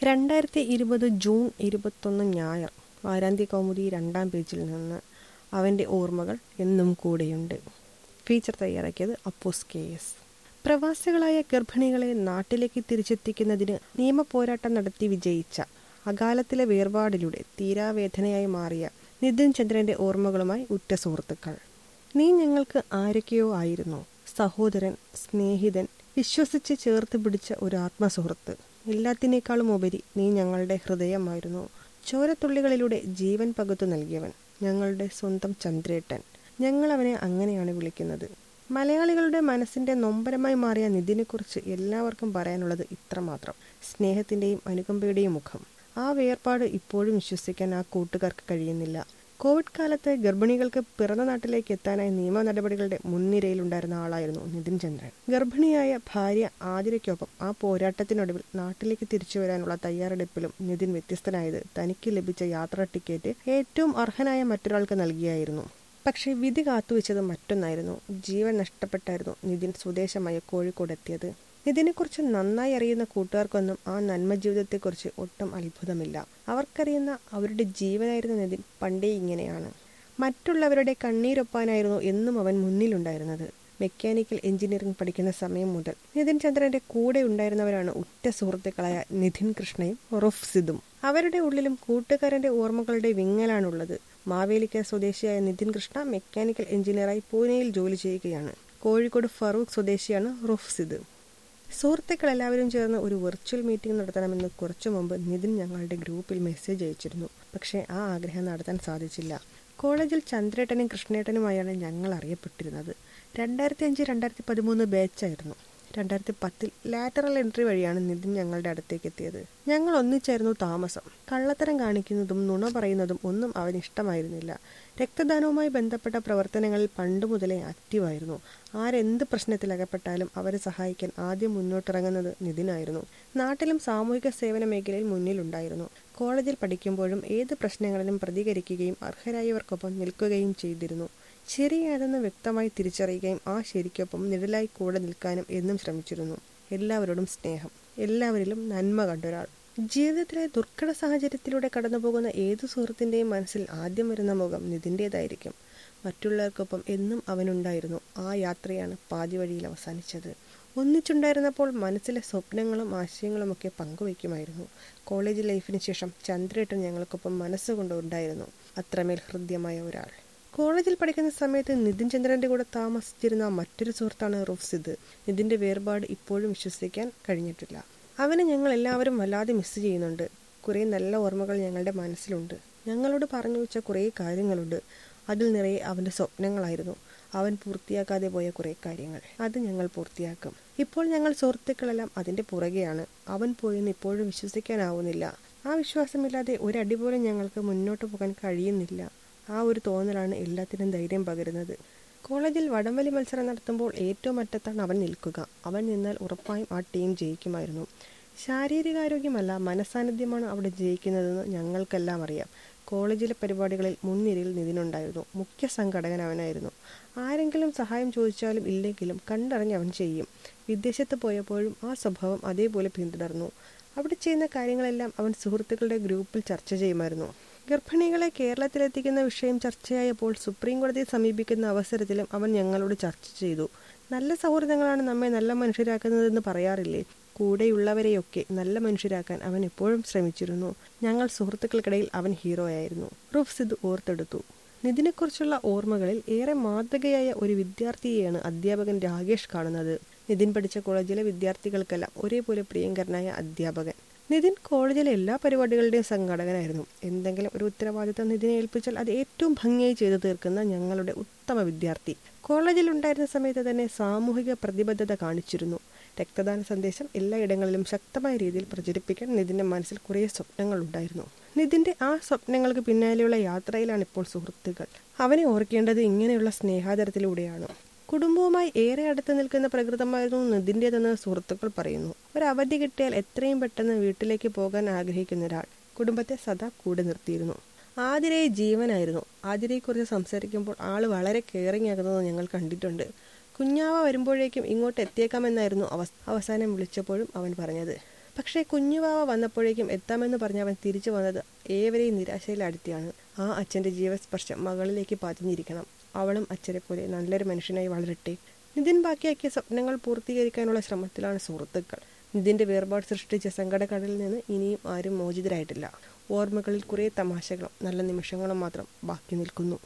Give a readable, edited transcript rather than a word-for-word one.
2020 June 21 ഞായർ. വാരാന്ത്യ കൗമുദി 2-ാം പേജിൽ നിന്ന് അവൻ്റെ ഓർമ്മകൾ എന്നും കൂടെയുണ്ട്. ഫീച്ചർ തയ്യാറാക്കിയത് അപ്പോസ് KS. പ്രവാസികളായ ഗർഭിണികളെ നാട്ടിലേക്ക് തിരിച്ചെത്തിക്കുന്നതിന് നിയമപോരാട്ടം നടത്തി വിജയിച്ച, അകാലത്തിലെ വേർപാടിലൂടെ തീരാവേദനയായി മാറിയ നിതിൻ ചന്ദ്രൻ്റെ ഓർമ്മകളുമായി ഉറ്റ സുഹൃത്തുക്കൾ. നീ ഞങ്ങൾക്ക് ആരൊക്കെയോ ആയിരുന്നു. സഹോദരൻ, സ്നേഹിതൻ, വിശ്വസിച്ച് ചേർത്ത് പിടിച്ച ഒരു ആത്മസുഹൃത്ത്. എല്ലാത്തിനേക്കാളും ഉപരി നീ ഞങ്ങളുടെ ഹൃദയമായിരുന്നു. ചോരത്തുള്ളികളിലൂടെ ജീവൻ പകുത്തു നൽകിയവൻ, ഞങ്ങളുടെ സ്വന്തം ചന്ദ്രേട്ടൻ. ഞങ്ങൾ അവനെ അങ്ങനെയാണ് വിളിക്കുന്നത്. മലയാളികളുടെ മനസ്സിൻ്റെ നൊമ്പരമായി മാറിയ നിതിനെക്കുറിച്ച് എല്ലാവർക്കും പറയാനുള്ളത് ഇത്രമാത്രം: സ്നേഹത്തിൻ്റെയും അനുകമ്പയുടെയും മുഖം. ആ വേർപാട് ഇപ്പോഴും വിശ്വസിക്കാൻ ആ കൂട്ടുകാർക്ക് കഴിയുന്നില്ല. കോവിഡ് കാലത്ത് ഗർഭിണികൾക്ക് പിറന്ന നാട്ടിലേക്ക് എത്താനായി നിയമ നടപടികളുടെ മുൻനിരയിലുണ്ടായിരുന്ന ആളായിരുന്നു നിതിൻ ചന്ദ്രൻ. ഗർഭിണിയായ ഭാര്യ ആതിരയ്ക്കൊപ്പം ആ പോരാട്ടത്തിനൊടുവിൽ നാട്ടിലേക്ക് തിരിച്ചു വരാനുള്ള തയ്യാറെടുപ്പിലും നിതിൻ വ്യത്യസ്തനായത് തനിക്ക് ലഭിച്ച യാത്രാ ടിക്കറ്റ് ഏറ്റവും അർഹനായ മറ്റൊരാൾക്ക് നൽകിയായിരുന്നു. പക്ഷേ വിധി കാത്തുവെച്ചത് മറ്റൊന്നായിരുന്നു. ജീവൻ നഷ്ടപ്പെട്ടായിരുന്നു നിതിൻ സ്വദേശമായ കോഴിക്കോട് എത്തിയത്. നിതിനെക്കുറിച്ച് നന്നായി അറിയുന്ന കൂട്ടുകാർക്കൊന്നും ആ നന്മ ജീവിതത്തെക്കുറിച്ച് ഒട്ടും അത്ഭുതമില്ല. അവർക്കറിയുന്ന അവരുടെ ജീവനായിരുന്ന നിതിൻ പണ്ടേ ഇങ്ങനെയാണ്. മറ്റുള്ളവരുടെ കണ്ണീരൊപ്പാനായിരുന്നു എന്നും അവൻ മുന്നിലുണ്ടായിരുന്നത്. മെക്കാനിക്കൽ എഞ്ചിനീയറിംഗ് പഠിക്കുന്ന സമയം മുതൽ നിതിൻ ചന്ദ്രന്റെ കൂടെ ഉണ്ടായിരുന്നവരാണ് ഉറ്റ സുഹൃത്തുക്കളായ നിധിൻ കൃഷ്ണയും റഫ്സിദും. അവരുടെ ഉള്ളിലും കൂട്ടുകാരന്റെ ഓർമ്മകളുടെ വിങ്ങലാണുള്ളത്. മാവേലിക്കര സ്വദേശിയായ നിതിൻ കൃഷ്ണ മെക്കാനിക്കൽ എഞ്ചിനീയറായി പൂനെയിൽ ജോലി ചെയ്യുകയാണ്. കോഴിക്കോട് ഫറൂഖ് സ്വദേശിയാണ് റഫ്സിദ്. സുഹൃത്തുക്കൾ എല്ലാവരും ചേർന്ന് ഒരു വെർച്വൽ മീറ്റിംഗ് നടത്തണമെന്ന് കുറച്ചു മുമ്പ് നിതിൻ ഞങ്ങളുടെ ഗ്രൂപ്പിൽ മെസ്സേജ് അയച്ചിരുന്നു. പക്ഷേ ആ ആഗ്രഹം നടത്താൻ സാധിച്ചില്ല. കോളേജിൽ ചന്ദ്രേട്ടനും കൃഷ്ണേട്ടനുമായാണ് ഞങ്ങൾ അറിയപ്പെട്ടിരുന്നത്. 2005-2013 ബാച്ചായിരുന്നു. 2010 ലാറ്ററൽ എൻട്രി വഴിയാണ് നിതിൻ ഞങ്ങളുടെ അടുത്തേക്ക് എത്തിയത്. ഞങ്ങൾ ഒന്നിച്ചായിരുന്നു താമസം. കള്ളത്തരം കാണിക്കുന്നതും നുണ പറയുന്നതും ഒന്നും അവന് ഇഷ്ടമായിരുന്നില്ല. രക്തദാനവുമായി ബന്ധപ്പെട്ട പ്രവർത്തനങ്ങളിൽ പണ്ടു മുതലേ ആക്റ്റീവായിരുന്നു. ആരെന്ത് പ്രശ്നത്തിലകപ്പെട്ടാലും അവരെ സഹായിക്കാൻ ആദ്യം മുന്നോട്ടിറങ്ങുന്നത് നിതിനായിരുന്നു. നാട്ടിലും സാമൂഹിക സേവന മേഖലയിൽ മുന്നിലുണ്ടായിരുന്നു. കോളേജിൽ പഠിക്കുമ്പോഴും ഏത് പ്രശ്നങ്ങളിലും പ്രതികരിക്കുകയും അർഹരായവർക്കൊപ്പം നിൽക്കുകയും ചെയ്തിരുന്നു. ശരിയാതെന്ന് വ്യക്തമായി തിരിച്ചറിയുകയും ആ ശരിക്കൊപ്പം നിഴലായി കൂടെ നിൽക്കാനും എന്നും ശ്രമിച്ചിരുന്നു. എല്ലാവരോടും സ്നേഹം, എല്ലാവരിലും നന്മ കണ്ടൊരാൾ. ജീവിതത്തിലെ ദുർഘട സാഹചര്യത്തിലൂടെ കടന്നുപോകുന്ന ഏതു സുഹൃത്തിൻ്റെയും മനസ്സിൽ ആദ്യം വരുന്ന മുഖം നിതിൻ്റേതായിരിക്കും. മറ്റുള്ളവർക്കൊപ്പം എന്നും അവനുണ്ടായിരുന്നു. ആ യാത്രയാണ് പാതി വഴിയിൽ അവസാനിച്ചത്. ഒന്നിച്ചുണ്ടായിരുന്നപ്പോൾ മനസ്സിലെ സ്വപ്നങ്ങളും ആശയങ്ങളുമൊക്കെ പങ്കുവയ്ക്കുമായിരുന്നു. കോളേജ് ലൈഫിന് ശേഷം ചന്ദ്രേട്ടൻ ഞങ്ങൾക്കൊപ്പം മനസ്സുകൊണ്ട് ഉണ്ടായിരുന്നു. അത്രമേൽ ഹൃദ്യമായ ഒരാൾ. കോളേജിൽ പഠിക്കുന്ന സമയത്ത് നിതിൻ ചന്ദ്രന്റെ കൂടെ താമസിച്ചിരുന്ന മറ്റൊരു സുഹൃത്താണ് റഫ്സിദ്. നിതിന്റെ വേർപാട് ഇപ്പോഴും വിശ്വസിക്കാൻ കഴിഞ്ഞിട്ടില്ല. അവനെ ഞങ്ങൾ എല്ലാവരും വല്ലാതെ മിസ് ചെയ്യുന്നുണ്ട്. കുറേ നല്ല ഓർമ്മകൾ ഞങ്ങളുടെ മനസ്സിലുണ്ട്. ഞങ്ങളോട് പറഞ്ഞു വെച്ച കുറേ കാര്യങ്ങളുണ്ട്. അതിൽ നിറയെ അവൻ്റെ സ്വപ്നങ്ങളായിരുന്നു. അവൻ പൂർത്തിയാക്കാതെ പോയ കുറേ കാര്യങ്ങൾ. അത് ഞങ്ങൾ പൂർത്തിയാക്കും. ഇപ്പോൾ ഞങ്ങൾ സുഹൃത്തുക്കളെല്ലാം അതിൻ്റെ പുറകെയാണ്. അവൻ പോയെന്ന് ഇപ്പോഴും വിശ്വസിക്കാനാവുന്നില്ല. ആ വിശ്വാസമില്ലാതെ ഒരടി പോലും ഞങ്ങൾക്ക് മുന്നോട്ട് പോകാൻ കഴിയുന്നില്ല. ആ ഒരു തോന്നലാണ് എല്ലാത്തിനും ധൈര്യം പകരുന്നത്. കോളേജിൽ വടംവലി മത്സരം നടത്തുമ്പോൾ ഏറ്റവും അറ്റത്താണ് അവൻ നിൽക്കുക. അവൻ നിന്നാൽ ഉറപ്പായും ആ ടീം ജയിക്കുമായിരുന്നു. ശാരീരികാരോഗ്യമല്ല, മനസാന്നിധ്യമാണ് അവിടെ ജയിക്കുന്നതെന്ന് ഞങ്ങൾക്കെല്ലാം അറിയാം. കോളേജിലെ പരിപാടികളിൽ മുൻനിരയിൽ നിതിനുണ്ടായിരുന്നു. മുഖ്യ സംഘടകൻ അവനായിരുന്നു. ആരെങ്കിലും സഹായം ചോദിച്ചാലും ഇല്ലെങ്കിലും കണ്ടറിഞ്ഞ് അവൻ ചെയ്യും. വിദേശത്ത് പോയപ്പോഴും ആ സ്വഭാവം അതേപോലെ പിന്തുടർന്നു. അവിടെ ചെയ്യുന്ന കാര്യങ്ങളെല്ലാം അവൻ സുഹൃത്തുക്കളുടെ ഗ്രൂപ്പിൽ ചർച്ച ചെയ്യുമായിരുന്നു. ഗർഭിണികളെ കേരളത്തിലെത്തിക്കുന്ന വിഷയം ചർച്ചയായപ്പോൾ സുപ്രീം കോടതിയെ സമീപിക്കുന്ന അവസരത്തിലും അവൻ ഞങ്ങളോട് ചർച്ച ചെയ്തു. നല്ല സൗഹൃദങ്ങളാണ് നമ്മെ നല്ല മനുഷ്യരാക്കുന്നതെന്ന് പറയാറില്ലേ? കൂടെയുള്ളവരെയൊക്കെ നല്ല മനുഷ്യരാക്കാൻ അവൻ എപ്പോഴും ശ്രമിച്ചിരുന്നു. ഞങ്ങൾ സുഹൃത്തുക്കൾക്കിടയിൽ അവൻ ഹീറോ ആയിരുന്നു. റഫ്സിദ് ഓർത്തെടുത്തു. നിതിനെക്കുറിച്ചുള്ള ഓർമ്മകളിൽ ഏറെ മാതൃകയായ ഒരു വിദ്യാർത്ഥിയെയാണ് അധ്യാപകൻ രാകേഷ് കാണുന്നത്. നിതിൻ പഠിച്ച കോളേജിലെ വിദ്യാർത്ഥികൾക്കെല്ലാം ഒരേപോലെ പ്രിയങ്കരനായ അധ്യാപകൻ. നിതിൻ കോളേജിലെ എല്ലാ പരിപാടികളുടെയും സംഘാടകനായിരുന്നു. എന്തെങ്കിലും ഒരു ഉത്തരവാദിത്തം നിതിനെ ഏൽപ്പിച്ചാൽ അത് ഏറ്റവും ഭംഗിയായി ചെയ്തു തീർക്കുന്ന ഞങ്ങളുടെ ഉത്തമ വിദ്യാർത്ഥി. കോളേജിൽ ഉണ്ടായിരുന്ന സമയത്ത് തന്നെ സാമൂഹിക പ്രതിബദ്ധത കാണിച്ചിരുന്നു. രക്തദാന സന്ദേശം എല്ലായിടങ്ങളിലും ശക്തമായ രീതിയിൽ പ്രചരിപ്പിക്കാൻ നിതിൻ്റെ മനസ്സിൽ കുറേ സ്വപ്നങ്ങൾ ഉണ്ടായിരുന്നു. നിതിൻ്റെ ആ സ്വപ്നങ്ങൾക്ക് പിന്നാലെയുള്ള യാത്രയിലാണ് ഇപ്പോൾ സുഹൃത്തുക്കൾ. അവനെ ഓർക്കേണ്ടത് ഇങ്ങനെയുള്ള സ്നേഹാദരത്തിലൂടെയാണ്. കുടുംബവുമായി ഏറെ അടുത്ത് നിൽക്കുന്ന പ്രകൃതമായിരുന്നു നിതിൻ്റേതെന്ന് സുഹൃത്തുക്കൾ പറയുന്നു. ഒരവധി കിട്ടിയാൽ എത്രയും പെട്ടെന്ന് വീട്ടിലേക്ക് പോകാൻ ആഗ്രഹിക്കുന്ന ഒരാൾ. കുടുംബത്തെ സദാ കൂടെ നിർത്തിയിരുന്നു. ആതിരയെ ജീവനായിരുന്നു. ആതിരയെക്കുറിച്ച് സംസാരിക്കുമ്പോൾ ആൾ വളരെ കെയറിങ് ആകുന്നത് ഞങ്ങൾ കണ്ടിട്ടുണ്ട്. കുഞ്ഞാവ വരുമ്പോഴേക്കും ഇങ്ങോട്ട് എത്തിയേക്കാമെന്നായിരുന്നു അവസാനം വിളിച്ചപ്പോഴും അവൻ പറഞ്ഞത്. പക്ഷേ കുഞ്ഞുവാവ വന്നപ്പോഴേക്കും എത്താമെന്ന് പറഞ്ഞ് അവൻ തിരിച്ചു വന്നത് ഏവരെയും നിരാശയിലടുത്തിയാണ്. ആ അച്ഛൻ്റെ ജീവസ്പർശം മകളിലേക്ക് പതിഞ്ഞിരിക്കണം. അവളും അച്ഛനെ പോലെ നല്ലൊരു മനുഷ്യനായി വളരട്ടെ. നിതിൻ ബാക്കിയാക്കിയ സ്വപ്നങ്ങൾ പൂർത്തീകരിക്കാനുള്ള ശ്രമത്തിലാണ് സുഹൃത്തുക്കൾ. നിതിൻ്റെ വേർപാട് സൃഷ്ടിച്ച സങ്കടക്കടലിൽ നിന്ന് ഇനിയും ആരും മോചിതരായിട്ടില്ല. ഓർമ്മകളിൽ കുറേ തമാശകളും നല്ല നിമിഷങ്ങളും മാത്രം ബാക്കി നിൽക്കുന്നു.